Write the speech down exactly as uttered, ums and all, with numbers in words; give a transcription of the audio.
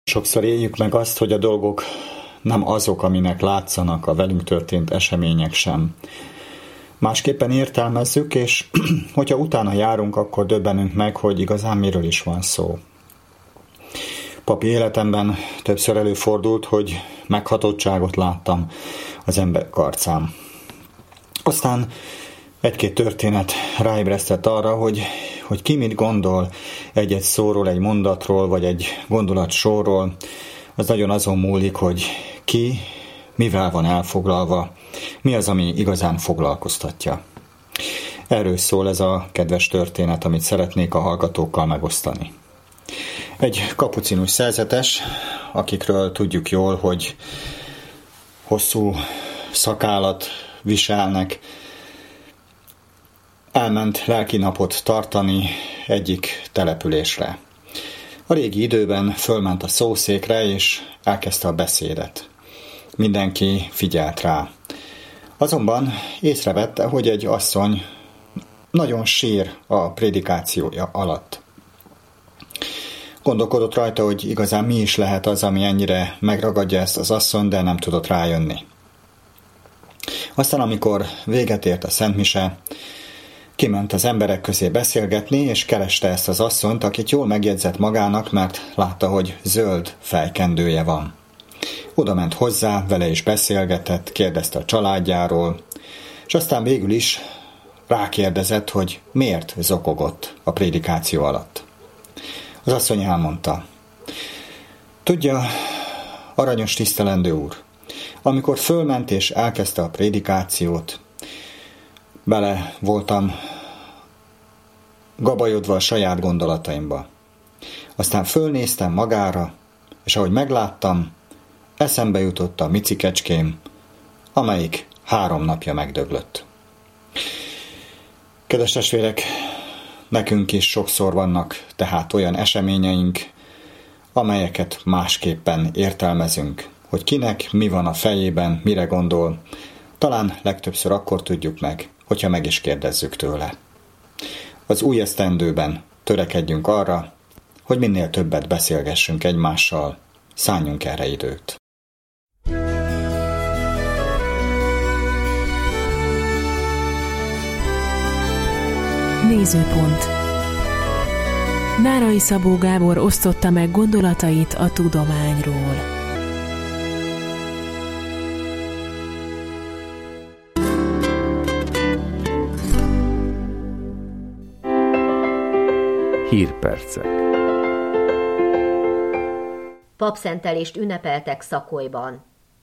Sokszor éljük meg azt, hogy a dolgok nem azok, aminek látszanak, a velünk történt események sem. Másképpen értelmezzük, és hogyha utána járunk, akkor döbbenünk meg, hogy igazán miről is van szó. Papi életemben többször előfordult, hogy meghatottságot láttam az emberek arcán. Aztán egy-két történet ráébresztett arra, hogy, hogy ki mit gondol egy-egy szóról, egy mondatról, vagy egy gondolatsorról. Az nagyon azon múlik, hogy ki mivel van elfoglalva, mi az, ami igazán foglalkoztatja. Erről szól ez a kedves történet, amit szeretnék a hallgatókkal megosztani. Egy kapucinus szerzetes, akikről tudjuk jól, hogy hosszú szakállat viselnek, elment lelkinapot tartani egyik településre. A régi időben fölment a szószékre, és elkezdte a beszédet. Mindenki figyelt rá. Azonban észrevette, hogy egy asszony nagyon sír a prédikációja alatt. Gondolkodott rajta, hogy igazán mi is lehet az, ami ennyire megragadja ezt az asszonyt, de nem tudott rájönni. Aztán, amikor véget ért a szentmise, kiment az emberek közé beszélgetni, és kereste ezt az asszonyt, akit jól megjegyzett magának, mert látta, hogy zöld fejkendője van. Oda ment hozzá, vele is beszélgetett, kérdezte a családjáról, és aztán végül is rákérdezett, hogy miért zokogott a prédikáció alatt. Az asszony elmondta: tudja, aranyos tisztelendő úr, amikor fölment és elkezdte a prédikációt, bele voltam gabajodva a saját gondolataimba. Aztán fölnéztem magára, és ahogy megláttam, eszembe jutott a mici kecském, amelyik három napja megdöglött. Kedves testvérek, nekünk is sokszor vannak tehát olyan eseményeink, amelyeket másképpen értelmezünk, hogy kinek mi van a fejében, mire gondol, talán legtöbbször akkor tudjuk meg, hogyha meg is kérdezzük tőle. Az új esztendőben törekedjünk arra, hogy minél többet beszélgessünk egymással, szálljunk erre időt. Nézőpont. Nárai Szabó Gábor osztotta meg gondolatait a tudományról. Hírpercek. Papszentelést ünnepeltek Szakolyban.